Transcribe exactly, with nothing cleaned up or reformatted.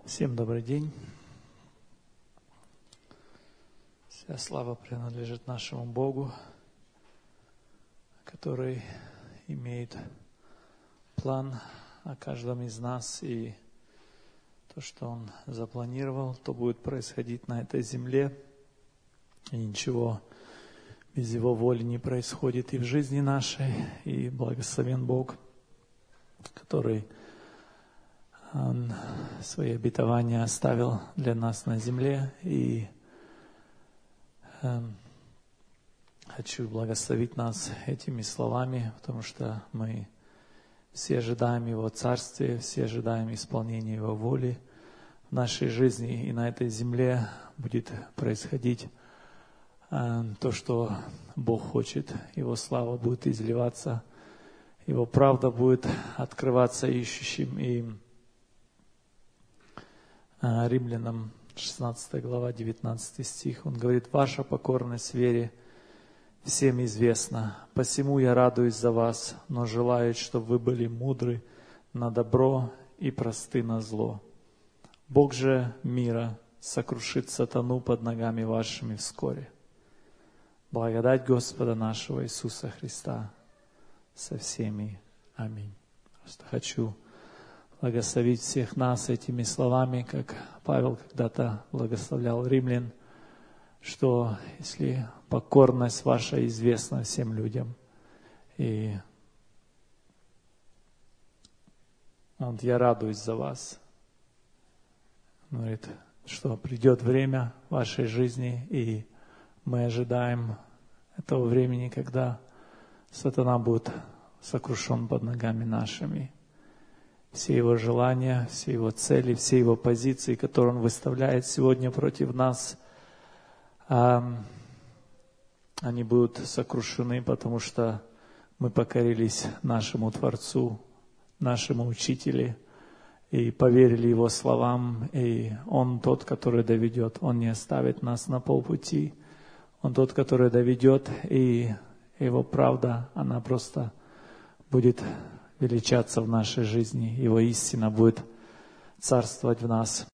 Всем добрый день. Вся слава принадлежит нашему Богу, который имеет план о каждом из нас, и то, что Он запланировал, то будет происходить на этой земле, и ничего без Его воли не происходит и в жизни нашей, и благословен Бог, который Он свои обетования оставил для нас на земле, и э, хочу благословить нас этими словами, потому что мы все ожидаем Его Царствия, все ожидаем исполнения Его воли в нашей жизни, и на этой земле будет происходить э, то, что Бог хочет. Его слава будет изливаться, Его правда будет открываться ищущим, и Римлянам шестнадцатая глава, девятнадцатый стих, он говорит: «Ваша покорность вере всем известна, посему я радуюсь за вас, но желаю, чтобы вы были мудры на добро и просты на зло. Бог же мира сокрушит сатану под ногами вашими вскоре. Благодать Господа нашего Иисуса Христа со всеми. Аминь». Просто хочу благословить всех нас этими словами, как Павел когда-то благословлял римлян, что если покорность ваша известна всем людям, и он, я радуюсь за вас, он говорит, что придет время в вашей жизни, и мы ожидаем этого времени, когда сатана будет сокрушен под ногами нашими. Все его желания, все его цели, все его позиции, которые он выставляет сегодня против нас, они будут сокрушены, потому что мы покорились нашему Творцу, нашему Учителю, и поверили Его словам, и Он тот, который доведет, Он не оставит нас на полпути, Он тот, который доведет, и Его правда, она просто будет величаться в нашей жизни, Его истина будет царствовать в нас.